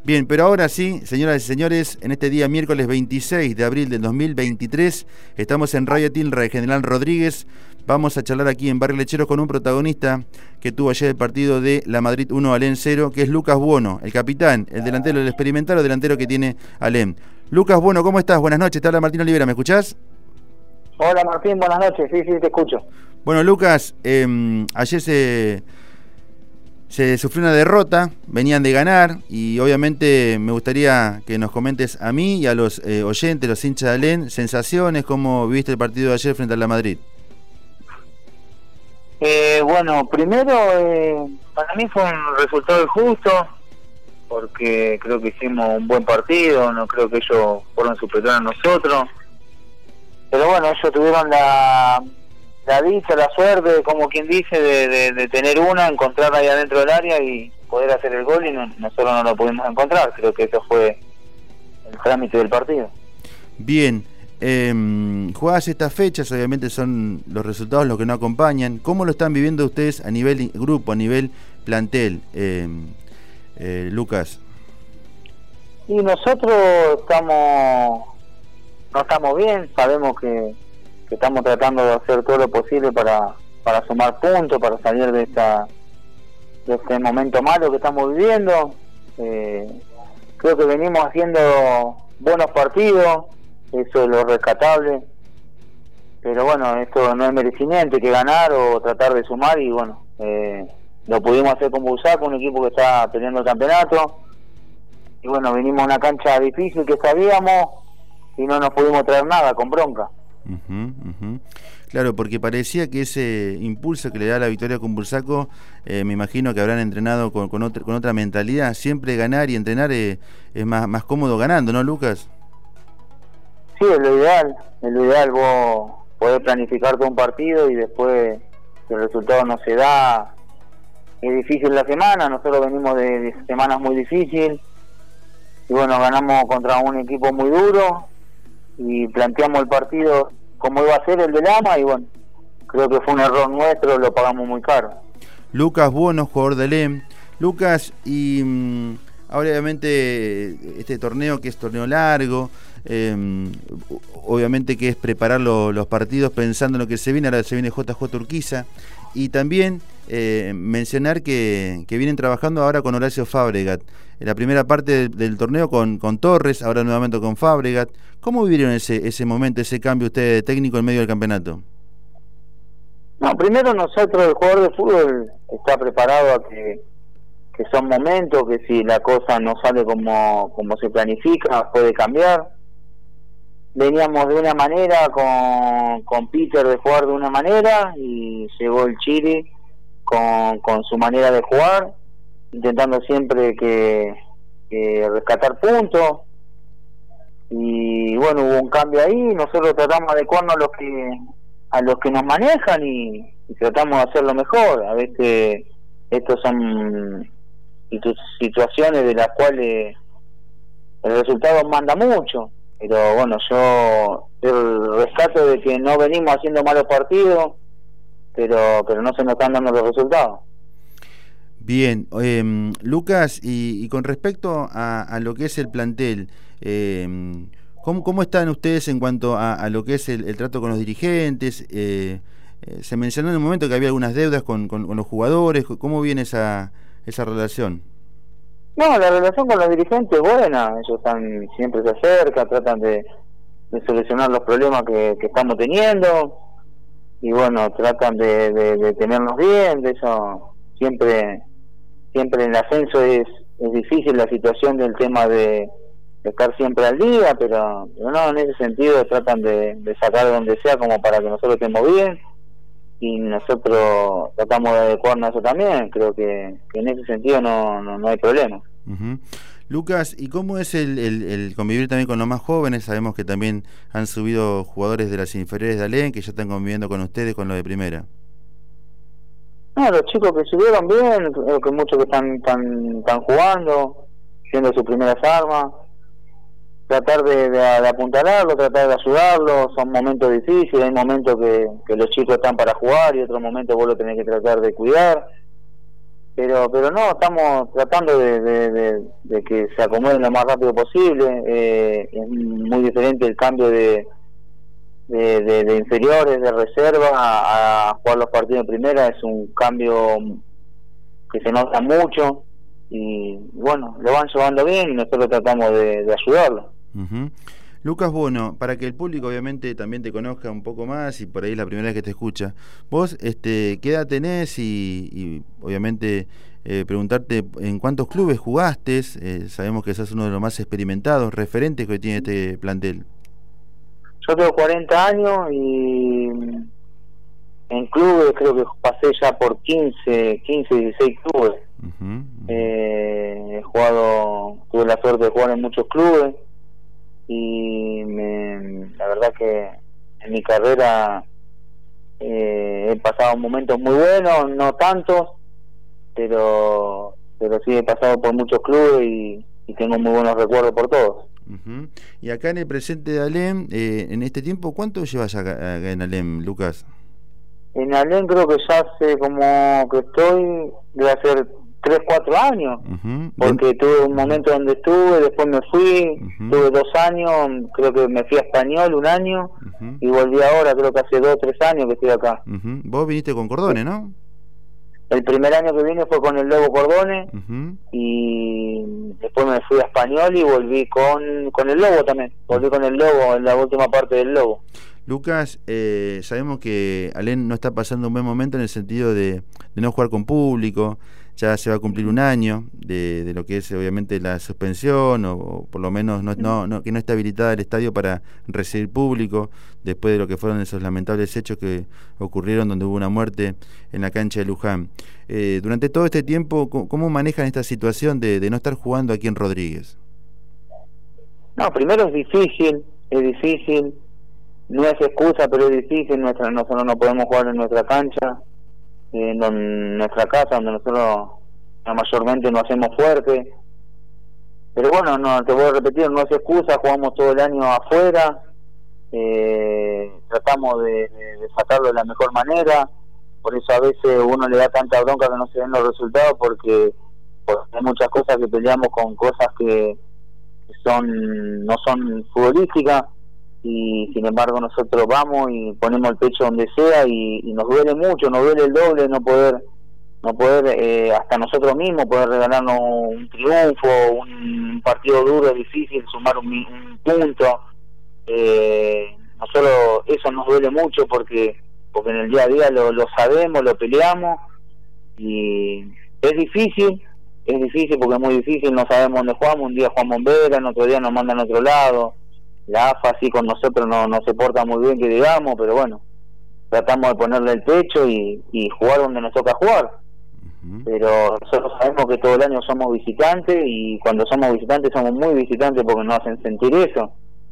Bien, pero ahora sí, señoras y señores, en este día miércoles 26 de abril del 2023, estamos en Radio Tilra, General Rodríguez. Vamos a charlar aquí en Barrio Lecheros con un protagonista que tuvo ayer el partido de la Madrid 1 Alén 0, que es Lucas Buono, el capitán, el delantero, el experimentado delantero que tiene Alén. Lucas Buono, ¿cómo estás? Buenas noches, te habla Martín Olivera, ¿me escuchás? Hola Martín, buenas noches, sí, te escucho. Bueno, Lucas, ayer se sufrió una derrota, venían de ganar y obviamente me gustaría que nos comentes a mí y a los oyentes, los hinchas de Alén, sensaciones, cómo viste el partido de ayer frente a la Madrid. Bueno, primero para mí fue un resultado justo porque creo que hicimos un buen partido, no creo que ellos fueron superiores a nosotros, pero bueno, ellos tuvieron la dicha, la suerte, como quien dice, de tener una, encontrarla ahí adentro del área y poder hacer el gol, y nosotros no lo pudimos encontrar. Creo que eso fue el trámite del partido. Bien, jugadas estas fechas, obviamente son los resultados los que no acompañan. ¿Cómo lo están viviendo ustedes a nivel grupo, a nivel plantel, Lucas? Y nosotros no estamos bien, sabemos que estamos tratando de hacer todo lo posible para sumar puntos, para salir de este momento malo que estamos viviendo. Creo que venimos haciendo buenos partidos, eso es lo rescatable, pero bueno, esto no es merecimiento, hay que ganar o tratar de sumar, y bueno, lo pudimos hacer con Bursaco, un equipo que está peleando el campeonato, y bueno, vinimos a una cancha difícil que sabíamos y no nos pudimos traer nada, con bronca. Claro, porque parecía que ese impulso que le da la victoria con Bursaco, me imagino que habrán entrenado con otra mentalidad. Siempre ganar y entrenar es más cómodo ganando, ¿no, Lucas? Sí, es lo ideal vos podés planificar todo un partido y después si el resultado no se da, es difícil la semana. Nosotros venimos de semanas muy difíciles y bueno, ganamos contra un equipo muy duro y planteamos el partido como iba a ser el de Lama, y bueno, creo que fue un error nuestro, lo pagamos muy caro. Lucas Buono, jugador de Alén. Lucas, y ahora obviamente este torneo, que es torneo largo, obviamente que es preparar los partidos pensando en lo que se viene. Ahora se viene JJ Urquiza, y también mencionar que vienen trabajando ahora con Horacio Fabregat. En la primera parte del torneo con Torres, ahora nuevamente con Fabregat. ¿Cómo vivieron ese momento, ese cambio ustedes de técnico en medio del campeonato? No, primero nosotros, el jugador de fútbol está preparado a que son momentos, que si la cosa no sale como se planifica, puede cambiar. Veníamos de una manera con Peter de jugar de una manera, y llegó el Chile con su manera de jugar, intentando siempre que rescatar puntos, y bueno, hubo un cambio ahí. Nosotros tratamos de adecuarnos a los que nos manejan y tratamos de hacerlo mejor. A veces estos son situaciones de las cuales el resultado manda mucho, pero bueno, yo el rescato de que no venimos haciendo malos partidos, pero no se nos están dando los resultados. Bien, Lucas, y con respecto a lo que es el plantel, ¿cómo están ustedes en cuanto a lo que es el trato con los dirigentes? Se mencionó en un momento que había algunas deudas con los jugadores. ¿Cómo viene esa relación? No, la relación con los dirigentes es buena. Ellos siempre se acercan, tratan de solucionar los problemas que estamos teniendo, y bueno, tratan de tenernos bien. De eso siempre en el ascenso es difícil la situación del tema de estar siempre al día, pero no, en ese sentido tratan de sacar de donde sea como para que nosotros estemos bien, y nosotros tratamos de adecuarnos a eso también. Creo que en ese sentido no hay problema. Lucas, ¿y cómo es el convivir también con los más jóvenes? Sabemos que también han subido jugadores de las inferiores de Alén, que ya están conviviendo con ustedes con los de primera. No, los chicos que subieron bien, creo que muchos que están jugando, siendo sus primeras armas. Tratar de apuntalarlo, tratar de ayudarlo. Son momentos difíciles, hay momentos que los chicos están para jugar y otros momentos vos lo tenés que tratar de cuidar. pero no, estamos tratando de que se acomoden lo más rápido posible. Es muy diferente el cambio de inferiores, de reserva, a jugar los partidos de primera. Es un cambio que se nota mucho, y bueno, lo van llevando bien y nosotros tratamos de ayudarlo. Uh-huh. Lucas Bono, para que el público obviamente también te conozca un poco más, y por ahí es la primera vez que te escucha, vos ¿qué edad tenés? Y obviamente preguntarte en cuántos clubes jugaste. Sabemos que sos uno de los más experimentados, referentes que hoy tiene este plantel. Yo tengo 40 años y en clubes creo que pasé ya por 15, 16 clubes. Uh-huh. He jugado, tuve la suerte de jugar en muchos clubes, y la verdad que en mi carrera he pasado momentos muy buenos, no tantos, pero sí he pasado por muchos clubes y tengo muy buenos recuerdos por todos. Uh-huh. Y acá en el presente de Alem, en este tiempo, ¿cuánto llevas acá en Alem, Lucas? En Alem creo que ya hace como que estoy, debe hacer 3, 4 años, uh-huh. Porque tuve un momento donde estuve, después me fui, uh-huh. Tuve 2 años, creo que me fui a Español 1 año, uh-huh. Y volví ahora, creo que hace 2 o 3 años que estoy acá. Uh-huh. Vos viniste con Cordone, ¿no? El primer año que vine fue con el Lobo Cordone, uh-huh. Y después me fui a Español y volví con el Lobo también, volví con el Lobo en la última parte del Lobo. Lucas, sabemos que Alem no está pasando un buen momento en el sentido de no jugar con público. Ya se va a cumplir 1 año de lo que es obviamente la suspensión, o por lo menos que no está habilitada el estadio para recibir público, después de lo que fueron esos lamentables hechos que ocurrieron, donde hubo una muerte en la cancha de Luján. Durante todo este tiempo, ¿cómo manejan esta situación de no estar jugando aquí en Rodríguez? No, primero es difícil, no es excusa, pero es difícil. Nosotros no podemos jugar en nuestra cancha, en nuestra casa, donde nosotros mayormente nos hacemos fuerte. Pero bueno, no te voy a repetir, no es excusa, jugamos todo el año afuera, tratamos de sacarlo de la mejor manera. Por eso a veces uno le da tanta bronca que no se ven los resultados, porque hay muchas cosas que peleamos con cosas que no son futbolísticas, y sin embargo nosotros vamos y ponemos el pecho donde sea, y nos duele mucho, nos duele el doble no poder hasta nosotros mismos poder regalarnos un triunfo. Un partido duro, es difícil sumar un punto. Nosotros eso nos duele mucho porque en el día a día lo sabemos, lo peleamos, y es difícil porque es muy difícil, no sabemos dónde jugamos. Un día jugamos en Vera, en otro día nos mandan a otro lado. La AFA así con nosotros no se porta muy bien, que digamos, pero bueno, tratamos de ponerle el pecho y jugar donde nos toca jugar. Uh-huh. Pero nosotros sabemos que todo el año somos visitantes, y cuando somos visitantes somos muy visitantes porque nos hacen sentir eso.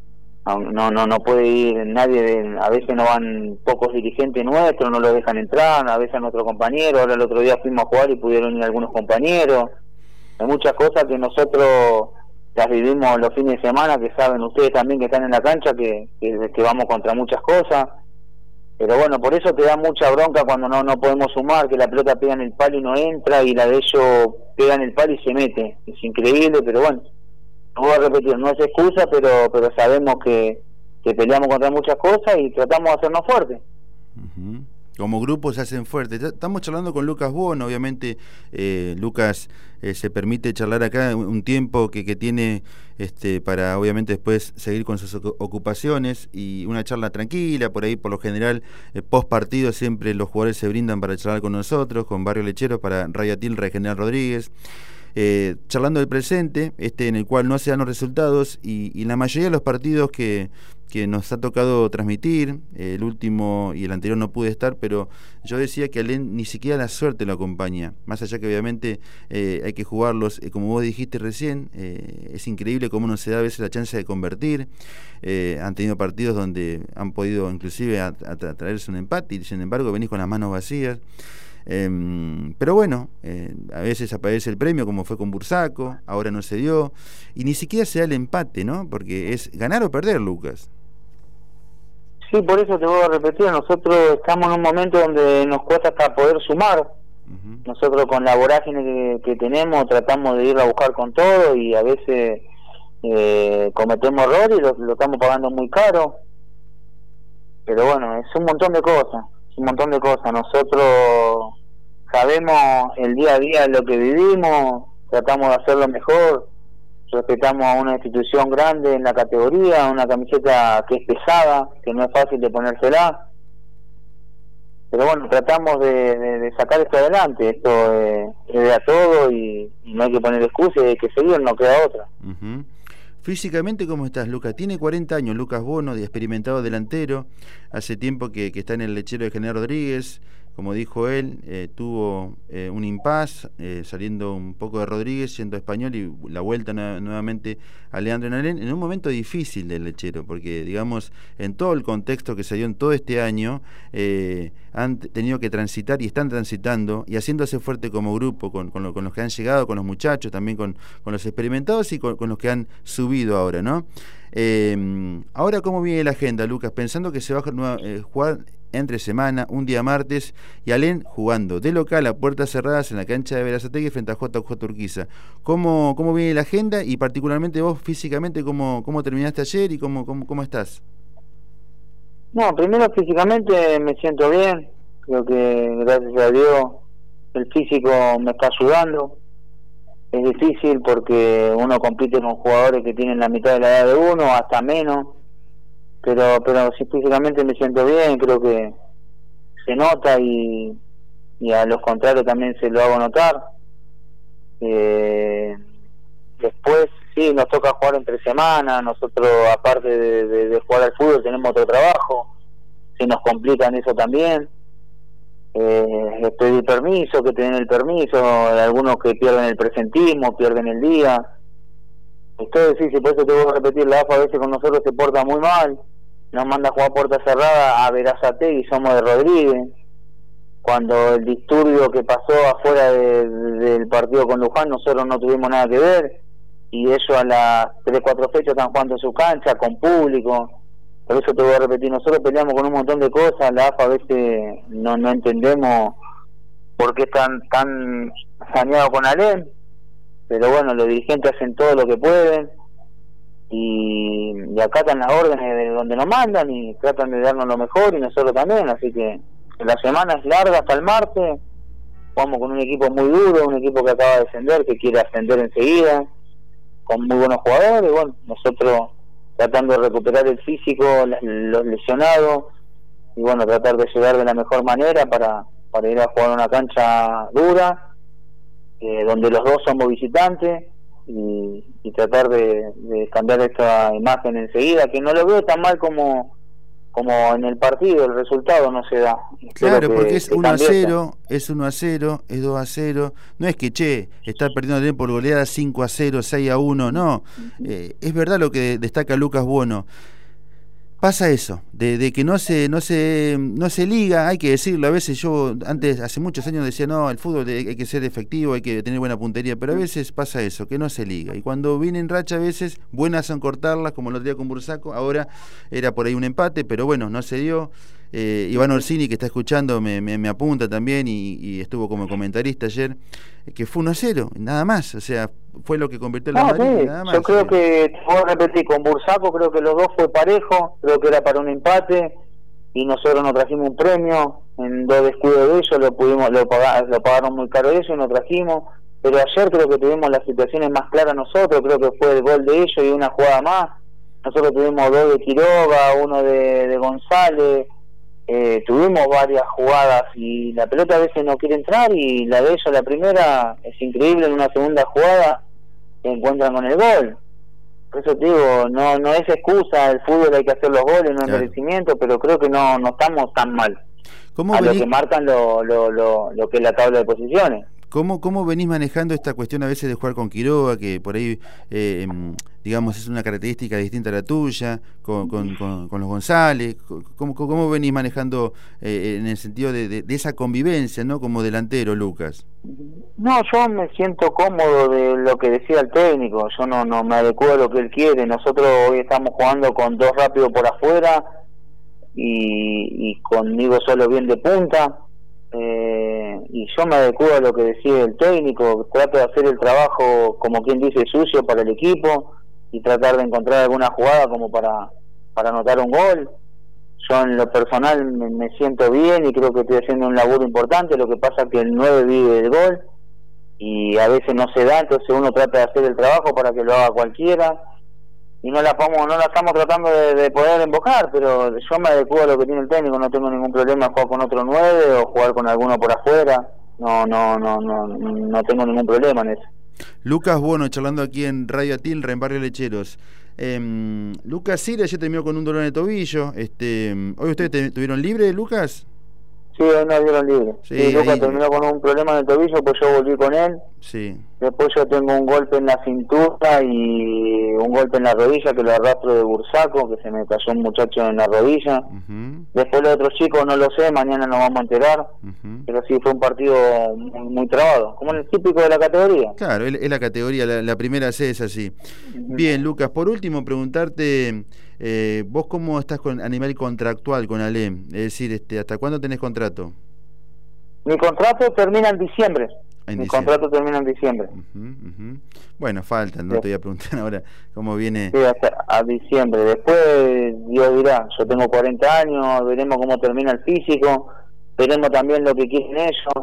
No puede ir nadie, a veces no van pocos dirigentes nuestros, no los dejan entrar, a veces a nuestros compañeros. Ahora el otro día fuimos a jugar y pudieron ir algunos compañeros. Hay muchas cosas que nosotros las vivimos los fines de semana, que saben ustedes también que están en la cancha, que vamos contra muchas cosas. Pero bueno, por eso te da mucha bronca cuando no podemos sumar, que la pelota pega en el palo y no entra, y la de ellos pega en el palo y se mete. Es increíble, pero bueno, voy a repetir, no es excusa, pero sabemos que peleamos contra muchas cosas y tratamos de hacernos fuertes. Uh-huh. Como grupo se hacen fuertes. Estamos charlando con Lucas Bono, obviamente. Lucas se permite charlar acá un tiempo que tiene para obviamente después seguir con sus ocupaciones, y una charla tranquila. Por ahí, por lo general, post partido siempre los jugadores se brindan para charlar con nosotros, con Barrio Lechero, para Radio Tilra y General Rodríguez. Charlando del presente, en el cual no se dan los resultados, y la mayoría de los partidos que nos ha tocado transmitir, el último y el anterior no pude estar, pero yo decía que Alem ni siquiera la suerte lo acompaña, más allá que obviamente hay que jugarlos, como vos dijiste recién, es increíble cómo no se da a veces la chance de convertir. Han tenido partidos donde han podido inclusive traerse un empate, y sin embargo venís con las manos vacías. Pero bueno, a veces aparece el premio, como fue con Bursaco, ahora no se dio, y ni siquiera se da el empate, ¿no? Porque es ganar o perder, Lucas. Sí, por eso te voy a repetir, nosotros estamos en un momento donde nos cuesta hasta poder sumar, Nosotros con la vorágine que tenemos tratamos de ir a buscar con todo y a veces cometemos errores y lo estamos pagando muy caro. Pero bueno, es un montón de cosas, Nosotros sabemos el día a día lo que vivimos, tratamos de hacerlo mejor, respetamos a una institución grande en la categoría, una camiseta que es pesada, que no es fácil de ponérsela. Pero bueno, tratamos de sacar esto adelante, esto es de a todo y no hay que poner excusas, hay que seguir, no queda otra. Físicamente, ¿cómo estás, Lucas? Tiene 40 años, Lucas Bono, de experimentado delantero, hace tiempo que está en el lechero de General Rodríguez. Como dijo él, tuvo un impas, saliendo un poco de Rodríguez, yendo a Español y la vuelta nuevamente a Leandro Nalén, en un momento difícil del lechero, porque digamos, en todo el contexto que se dio en todo este año, han tenido que transitar y están transitando y haciéndose fuerte como grupo, con los que han llegado, con los muchachos, también con los experimentados y con los que han subido ahora, ¿no? Ahora, ¿cómo viene la agenda, Lucas? Pensando que se va a jugar entre semana, un día martes, y Alén jugando de local a puertas cerradas en la cancha de Berazategui frente a JJ Urquiza. ¿Cómo viene la agenda y particularmente vos físicamente cómo terminaste ayer y cómo estás? No, primero físicamente me siento bien, creo que gracias a Dios el físico me está ayudando. Es difícil porque uno compite con jugadores que tienen la mitad de la edad de uno, hasta menos. Pero si físicamente me siento bien, creo que se nota y a los contrarios también se lo hago notar. Después sí, nos toca jugar entre semanas, nosotros aparte de jugar al fútbol tenemos otro trabajo, se nos complica en eso también. Pedir permiso, que tienen el permiso, algunos que pierden el presentismo, pierden el día. Esto es difícil, por eso te voy a repetir, la AFA a veces con nosotros se porta muy mal, nos manda a jugar puerta cerrada a Berazategui, somos de Rodríguez. Cuando el disturbio que pasó afuera del partido con Luján, nosotros no tuvimos nada que ver, y ellos a las 3-4 fechas están jugando en su cancha, con público. Por eso te voy a repetir, nosotros peleamos con un montón de cosas, la AFA a veces no entendemos por qué están tan saneados con Alén, pero bueno, los dirigentes hacen todo lo que pueden y acatan las órdenes de donde nos mandan y tratan de darnos lo mejor y nosotros también, así que la semana es larga hasta el martes, jugamos con un equipo muy duro, un equipo que acaba de descender, que quiere ascender enseguida, con muy buenos jugadores, bueno, nosotros tratando de recuperar el físico, los lesionados y bueno, tratar de llegar de la mejor manera para ir a jugar una cancha dura, donde los dos somos visitantes y tratar de cambiar esta imagen enseguida, que no lo veo tan mal como en el partido, el resultado no se da. Claro, porque es 1-0, es 1-0, es 2-0, no es que, está perdiendo por goleada 5-0, 6-1, no, es verdad lo que destaca Lucas Bono. Pasa eso, de que no se liga, hay que decirlo. A veces yo, hace muchos años decía, no, el fútbol hay que ser efectivo, hay que tener buena puntería, pero a veces pasa eso, que no se liga. Y cuando viene en racha, a veces, buenas son cortarlas, como el otro día con Bursaco, ahora era por ahí un empate, pero bueno, no se dio. Iván Orsini, que está escuchando, me apunta también y estuvo como comentarista ayer, que fue 1-0, nada más, o sea, fue lo que convirtió en la Madrid, sí. nada más. Yo creo que, te voy a repetir, con Bursaco creo que los dos fue parejo, creo que era para un empate y nosotros nos trajimos un premio, en 2 descuidos de ellos lo pagaron muy caro ellos y nos trajimos, pero ayer creo que tuvimos las situaciones más claras nosotros, creo que fue el gol de ellos y una jugada más, nosotros tuvimos 2 de Quiroga, uno de González. Tuvimos varias jugadas y la pelota a veces no quiere entrar y la de ellos, la primera, es increíble, en una segunda jugada se encuentran con el gol. Por eso te digo, no es excusa, el fútbol hay que hacer los goles, no es merecimiento, pero creo que no estamos tan mal a lo que marcan lo que es la tabla de posiciones. ¿Cómo venís manejando esta cuestión a veces de jugar con Quiroga, que por ahí, digamos, es una característica distinta a la tuya, con los González? ¿Cómo venís manejando en el sentido de esa convivencia, ¿no? Como delantero, Lucas. No, yo me siento cómodo de lo que decía el técnico, yo no me adecuo a lo que él quiere. Nosotros hoy estamos jugando con 2 rápidos por afuera y conmigo solo bien de punta. y yo me adecuo a lo que decide el técnico, trato de hacer el trabajo, como quien dice, sucio para el equipo, y tratar de encontrar alguna jugada como para anotar un gol. Yo en lo personal me siento bien y creo que estoy haciendo un laburo importante. Lo que pasa es que el 9 vive del gol y a veces no se da, entonces uno trata de hacer el trabajo para que lo haga cualquiera y no la estamos tratando de poder invocar, pero yo me adecuo a lo que tiene el técnico. No tengo ningún problema en jugar con otro 9 o jugar con alguno por afuera. No tengo ningún problema en eso. Lucas Bono, charlando aquí en Radio Atilra, en Barrio Lecheros. Lucas Sira ya terminó con un dolor en el tobillo. ¿Hoy ustedes tuvieron libre, Lucas? Sí, hoy nos dieron libre. Sí, Lucas terminó con un problema en el tobillo, pues yo volví con él. Sí. Después yo tengo un golpe en la cintura y un golpe en la rodilla que lo arrastro de Bursaco, que se me cayó un muchacho en la rodilla. Después los otros chicos no lo sé, mañana nos vamos a enterar. Pero sí, fue un partido muy trabado, como el típico de la categoría. Claro, es la categoría, la primera C es así. Bien, Lucas, por último preguntarte, vos cómo estás a nivel contractual con Alem, es decir, ¿hasta cuándo tenés contrato? Mi contrato termina en diciembre. Contrato termina en diciembre. Bueno, faltan, no te voy a preguntar ahora cómo viene. Sí, hasta a diciembre. Después, Dios dirá, yo tengo 40 años, veremos cómo termina el físico, veremos también lo que quieren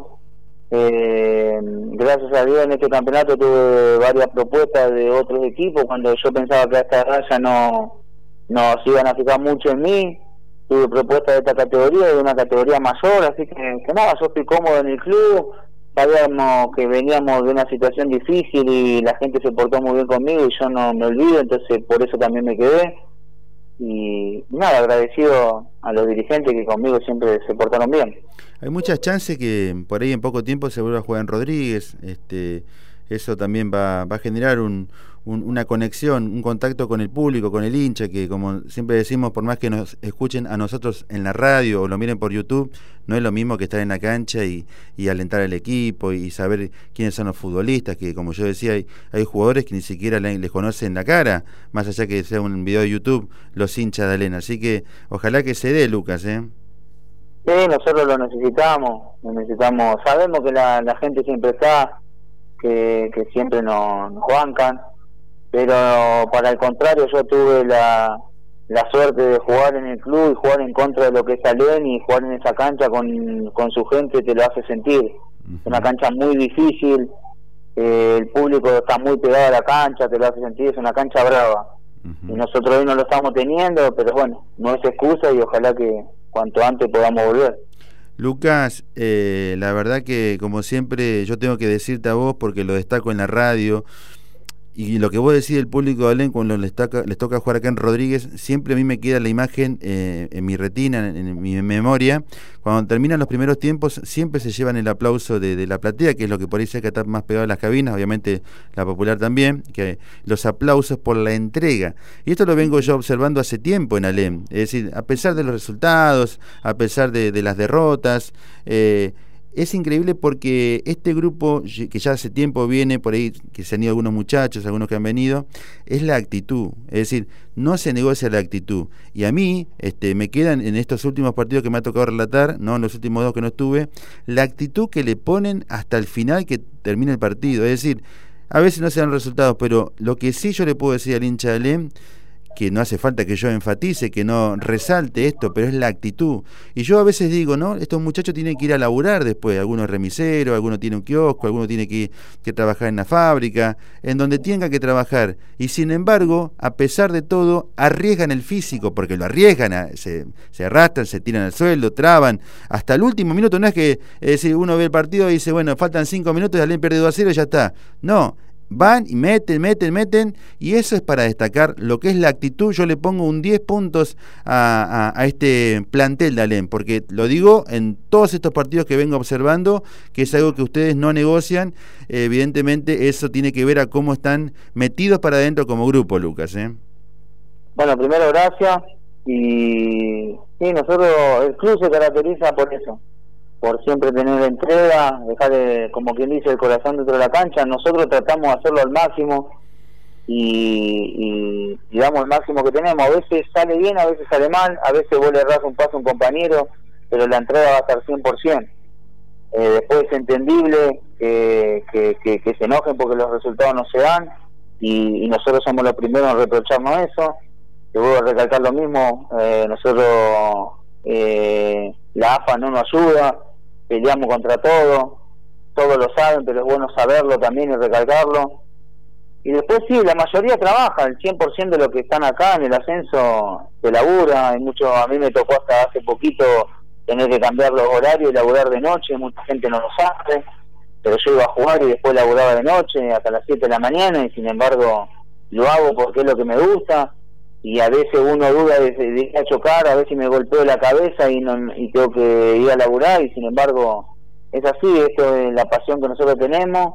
ellos. Gracias a Dios en este campeonato tuve varias propuestas de otros equipos, cuando yo pensaba que a esta raya no se iban a fijar mucho en mí. Tuve propuestas de esta categoría, de una categoría mayor, así que nada, yo estoy cómodo en el club. Sabíamos que veníamos de una situación difícil y la gente se portó muy bien conmigo y yo no me olvido, entonces por eso también me quedé. Y nada, agradecido a los dirigentes que conmigo siempre se portaron bien. Hay muchas chances que por ahí en poco tiempo se vuelva a jugar en Rodríguez. Eso también va a generar una conexión, un contacto con el público, con el hincha, que como siempre decimos, por más que nos escuchen a nosotros en la radio o lo miren por YouTube, no es lo mismo que estar en la cancha y alentar al equipo y saber quiénes son los futbolistas, que como yo decía, hay jugadores que ni siquiera les conocen la cara, más allá que sea un video de YouTube, los hinchas de Alem. Así que ojalá que se dé, Lucas, Sí, nosotros lo necesitamos, sabemos que la gente siempre está, que siempre nos bancan, pero para el contrario, yo tuve la suerte de jugar en el club y jugar en contra de lo que es Alem, y jugar en esa cancha con su gente te lo hace sentir. Es una cancha muy difícil, el público está muy pegado a la cancha, te lo hace sentir, es una cancha brava. Y nosotros hoy no lo estamos teniendo, pero bueno, no es excusa y ojalá que cuanto antes podamos volver. Lucas, la verdad que como siempre yo tengo que decirte a vos, porque lo destaco en la radio, y lo que vos decís del público de Alem cuando les toca jugar acá en Rodríguez, siempre a mí me queda la imagen en mi retina, en mi memoria. Cuando terminan los primeros tiempos siempre se llevan el aplauso de la platea, que es lo que por ahí se que está más pegado a las cabinas, obviamente la popular también, que los aplausos por la entrega. Y esto lo vengo yo observando hace tiempo en Alem, es decir, a pesar de los resultados, a pesar de las derrotas, es increíble porque este grupo que ya hace tiempo viene por ahí, que se han ido algunos muchachos, algunos que han venido, es la actitud, es decir, no se negocia la actitud. Y a mí me quedan en estos últimos partidos que me ha tocado relatar, no en los últimos dos que no estuve, la actitud que le ponen hasta el final que termina el partido. Es decir, a veces no se dan resultados, pero lo que sí yo le puedo decir al hincha de Alem, que no hace falta que yo enfatice, que no resalte esto, pero es la actitud. Y yo a veces digo, ¿no? Estos muchachos tienen que ir a laburar después, algunos remiseros, algunos tienen un kiosco, algunos tienen que trabajar en la fábrica, en donde tengan que trabajar. Y sin embargo, a pesar de todo, arriesgan el físico, porque lo arriesgan, se arrastran, se tiran al suelo, traban, hasta el último minuto. No es que si uno ve el partido y dice, bueno, faltan 5 minutos y Alem pierde 2-0 y ya está. No. Van y meten, y eso es para destacar lo que es la actitud. Yo le pongo un 10 puntos a este plantel de Alem, porque lo digo en todos estos partidos que vengo observando, que es algo que ustedes no negocian. Evidentemente eso tiene que ver a cómo están metidos para adentro como grupo, Lucas. Bueno, primero gracias, y sí, nosotros, el club se caracteriza por eso, por siempre tener entrega, dejar, como quien dice, el corazón dentro de la cancha. Nosotros tratamos de hacerlo al máximo y damos el máximo que tenemos. A veces sale bien, a veces sale mal, a veces vos le errás un paso a un compañero, pero la entrega va a estar 100%. Después es entendible que se enojen porque los resultados no se dan, y nosotros somos los primeros en reprocharnos eso. Te vuelvo a recalcar lo mismo, nosotros, la AFA no nos ayuda, peleamos contra todo, todos lo saben, pero es bueno saberlo también y recalcarlo. Y después sí, la mayoría trabaja, el 100% de los que están acá en el ascenso se labura. Hay mucho, a mí me tocó hasta hace poquito tener que cambiar los horarios y laburar de noche, mucha gente no lo sabe, pero yo iba a jugar y después laburaba de noche hasta las 7 de la mañana, y sin embargo lo hago porque es lo que me gusta. Y a veces uno duda de ir a chocar, a veces me golpeo la cabeza y tengo que ir a laburar, y sin embargo es así. Esto es la pasión que nosotros tenemos,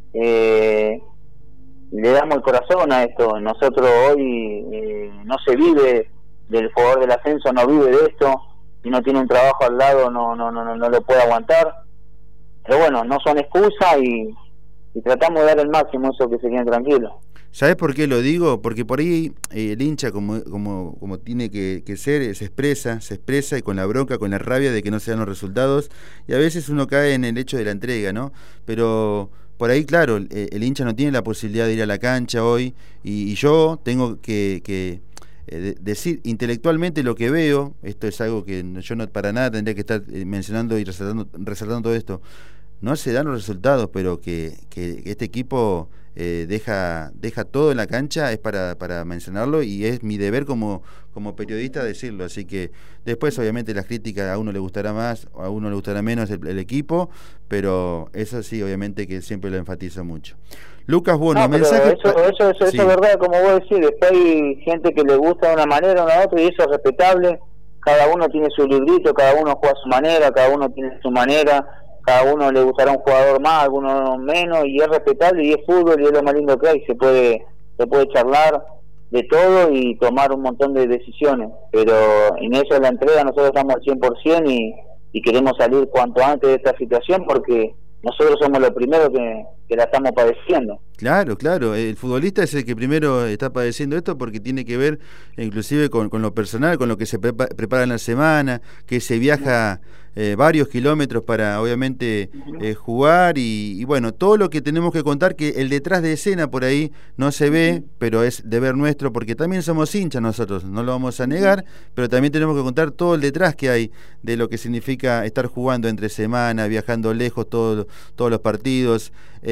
le damos el corazón a esto. Nosotros hoy no se vive del jugador del ascenso, no vive de esto, si no tiene un trabajo al lado no lo puede aguantar. Pero bueno, no son excusas, y tratamos de dar el máximo, eso, que se queden tranquilos. ¿Sabés por qué lo digo? Porque por ahí el hincha, como tiene que ser, se expresa, y con la bronca, con la rabia de que no se dan los resultados, y a veces uno cae en el hecho de la entrega, ¿no? Pero por ahí, claro, el hincha no tiene la posibilidad de ir a la cancha hoy, y yo tengo que decir intelectualmente lo que veo. Esto es algo que yo no para nada tendría que estar mencionando y resaltando todo esto. No se dan los resultados, pero que este equipo deja todo en la cancha, es para mencionarlo, y es mi deber como periodista decirlo. Así que después obviamente las críticas, a uno le gustará más, a uno le gustará menos el equipo, pero eso sí, obviamente que siempre lo enfatizo mucho. Lucas, bueno, no, mensaje... Eso sí, es verdad, como vos decís. Después hay gente que le gusta de una manera o de otra, y eso es respetable. Cada uno tiene su librito, cada uno juega a su manera, cada uno tiene su manera, cada uno le gustará un jugador más, alguno menos, y es respetable, y es fútbol, y es lo más lindo que hay. Se puede charlar de todo y tomar un montón de decisiones, pero en eso, la entrega, nosotros estamos al 100%, y queremos salir cuanto antes de esta situación, porque nosotros somos los primeros que la estamos padeciendo. Claro, el futbolista es el que primero está padeciendo esto, porque tiene que ver inclusive con lo personal, con lo que se prepara en la semana, que se viaja varios kilómetros para obviamente jugar, y bueno, todo lo que tenemos que contar, que el detrás de escena por ahí no se ve, pero es deber nuestro, porque también somos hinchas nosotros, no lo vamos a negar, pero también tenemos que contar todo el detrás que hay de lo que significa estar jugando entre semana, viajando lejos todos los partidos.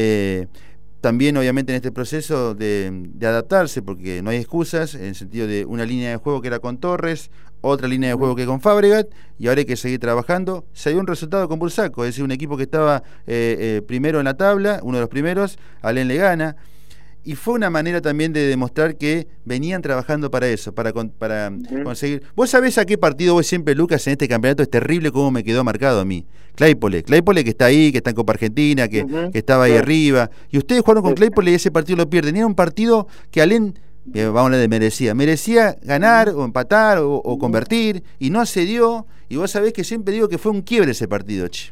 También obviamente en este proceso de adaptarse, porque no hay excusas, en el sentido de una línea de juego que era con Torres, otra línea de juego que con Fabregat, y ahora hay que seguir trabajando. Se dio un resultado con Bursaco, es decir, un equipo que estaba primero en la tabla, uno de los primeros, Alén le gana, y fue una manera también de demostrar que venían trabajando para eso, para conseguir... ¿Vos sabés a qué partido voy siempre, Lucas, en este campeonato? Es terrible cómo me quedó marcado a mí. Claypole, que está ahí, que está en Copa Argentina, que estaba ahí arriba. Y ustedes jugaron con Claypole y ese partido lo pierden. Era un partido que Alén, vamos a hablar de merecía ganar o empatar o convertir, y no se dio. Y vos sabés que siempre digo que fue un quiebre ese partido, che.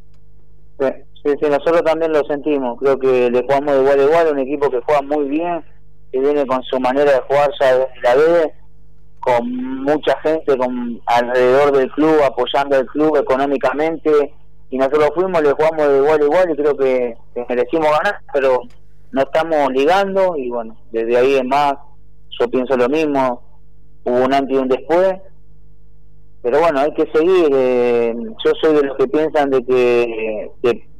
Sí, nosotros también lo sentimos. Creo que le jugamos de igual a igual, un equipo que juega muy bien, que viene con su manera de jugar ya desde la B, con mucha gente alrededor del club, apoyando al club económicamente, y nosotros fuimos, le jugamos de igual a igual, y creo que merecimos ganar, pero no estamos ligando, y bueno, desde ahí en más yo pienso lo mismo. Hubo un antes y un después, pero bueno, hay que seguir. Yo soy de los que piensan de que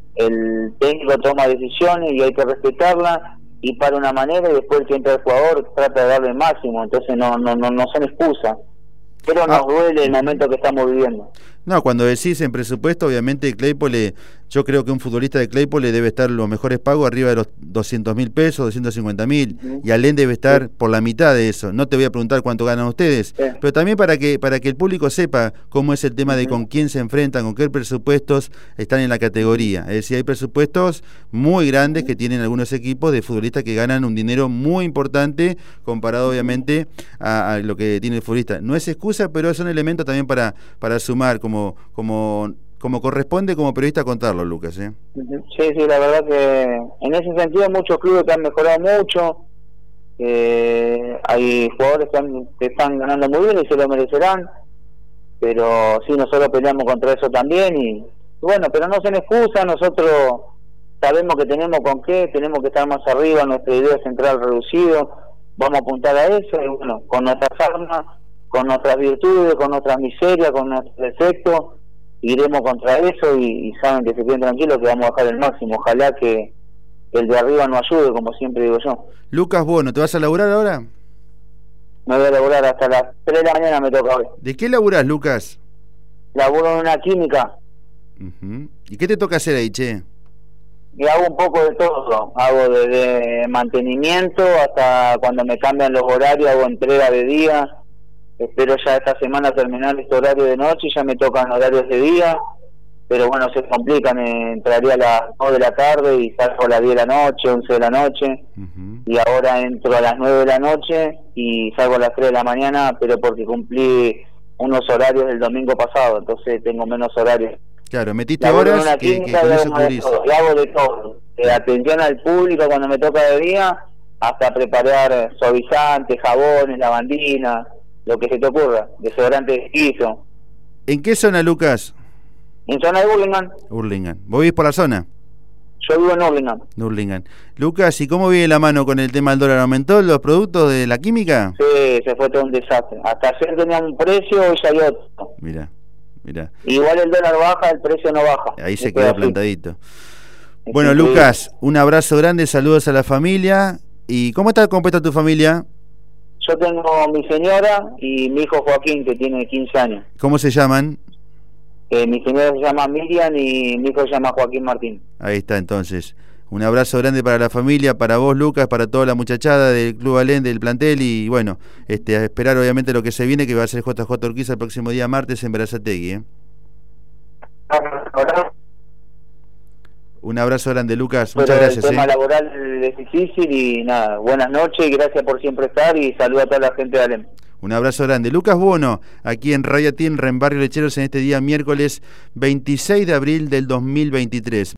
el técnico toma decisiones y hay que respetarla, y para una manera, y después el que entra el jugador trata de darle el máximo. Entonces no son excusas, pero nos duele el momento que estamos viviendo. No, cuando decís en presupuesto, obviamente Claypole, yo creo que un futbolista de Claypole debe estar los mejores pagos arriba de los 200.000 pesos, 250.000, y Alén debe estar por la mitad de eso. No te voy a preguntar cuánto ganan ustedes, pero también para que el público sepa cómo es el tema de con quién se enfrentan, con qué presupuestos están en la categoría. Es decir, hay presupuestos muy grandes que tienen algunos equipos de futbolistas que ganan un dinero muy importante comparado obviamente a lo que tiene el futbolista. No es excusa, pero es un elemento también para sumar, como corresponde como periodista contarlo, Lucas. Sí, la verdad que en ese sentido muchos clubes que han mejorado mucho, hay jugadores que están ganando muy bien y se lo merecerán, pero sí, nosotros peleamos contra eso también, Bueno, pero no se me excusa, nosotros sabemos que tenemos con qué, tenemos que estar más arriba, nuestra idea es entrar reducido, vamos a apuntar a eso, y bueno, con nuestras armas, con nuestras virtudes, con nuestras miserias, con nuestros defectos, iremos contra eso y saben que se queden tranquilos que vamos a bajar el máximo. Ojalá que el de arriba nos ayude, como siempre digo yo. Lucas Bono, ¿te vas a laburar ahora? Me voy a laburar hasta las 3 de la mañana, me toca hoy. ¿De qué laburás, Lucas? Laburo en una química. ¿Y qué te toca hacer ahí, che? Y hago un poco de todo, hago desde mantenimiento hasta cuando me cambian los horarios, hago entrega de día. Espero ya esta semana terminar este horario de noche y ya me tocan horarios de día, pero bueno, se complican, entraría a las 2 de la tarde y salgo a las 10 de la noche, 11 de la noche, y ahora entro a las 9 de la noche y salgo a las 3 de la mañana, pero porque cumplí unos horarios del domingo pasado, entonces tengo menos horarios. Claro, metiste horas que con eso cubrís. Y hago de todo, de atención al público cuando me toca de día, hasta preparar suavizantes, jabones, lavandina, lo que se te ocurra, desodorante de esquizo. ¿En qué zona, Lucas? En zona de Hurlingham. Hurlingham. ¿Vos vivís por la zona? Yo vivo en Hurlingham. Hurlingham. Lucas, ¿y cómo viene la mano con el tema del dólar? ¿Aumentó los productos de la química? Sí, se fue todo un desastre. Hasta ayer tenían un precio, hoy ya hay otro. Mirá. Igual el dólar baja, el precio no baja. Ahí se quedó plantadito. Bueno, Lucas, un abrazo grande, saludos a la familia. ¿Y cómo está compuesta tu familia? Yo tengo mi señora y mi hijo Joaquín, que tiene 15 años. ¿Cómo se llaman? Mi señora se llama Miriam y mi hijo se llama Joaquín Martín. Ahí está, entonces. Un abrazo grande para la familia, para vos, Lucas, para toda la muchachada del Club Alén, del plantel, y bueno, a esperar obviamente lo que se viene, que va a ser JJ Urquiza el próximo día martes en Berazategui. Un abrazo grande, Lucas, muchas gracias. El tema laboral es difícil y nada, buenas noches y gracias por siempre estar y saludo a toda la gente de Alén. Un abrazo grande. Lucas Bono, aquí en Radio Tinre, en Barrio Lecheros, en este día miércoles 26 de abril del 2023.